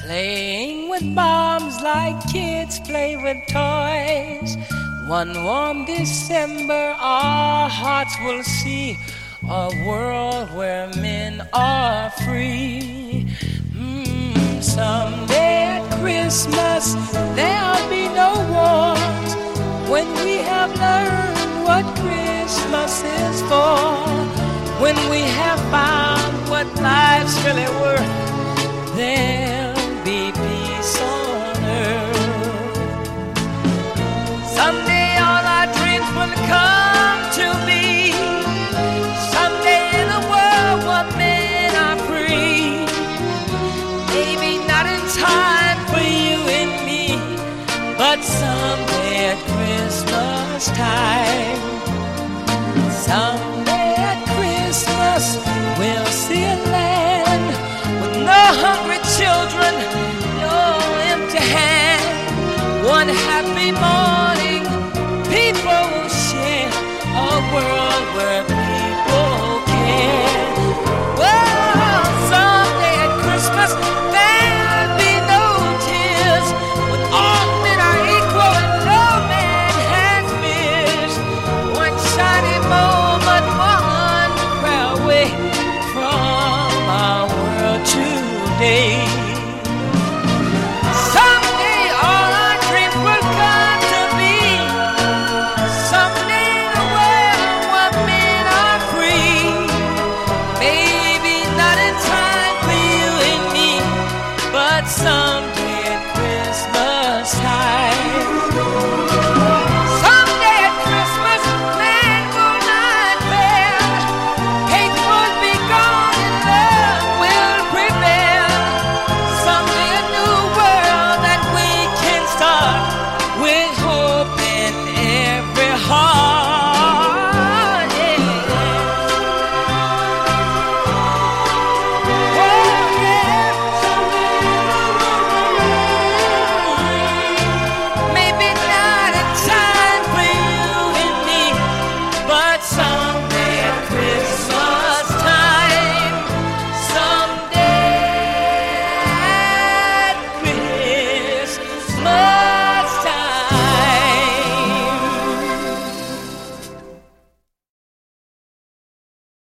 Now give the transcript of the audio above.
playing with bombs like kids play with toys. One warm December, our hearts will see a world where men are free. Someday at Christmas, there'll be no wars when we have learned what Christmas is for. When we have found what life's really worth, there'll be peace on earth. Someday all our dreams will come to be. Someday in a world where men are free. Maybe not in time for you and me, but someday at Christmas time. Someday at Christmas we'll see a land with no hungry children, no empty hand. One happy morning, people will share a world where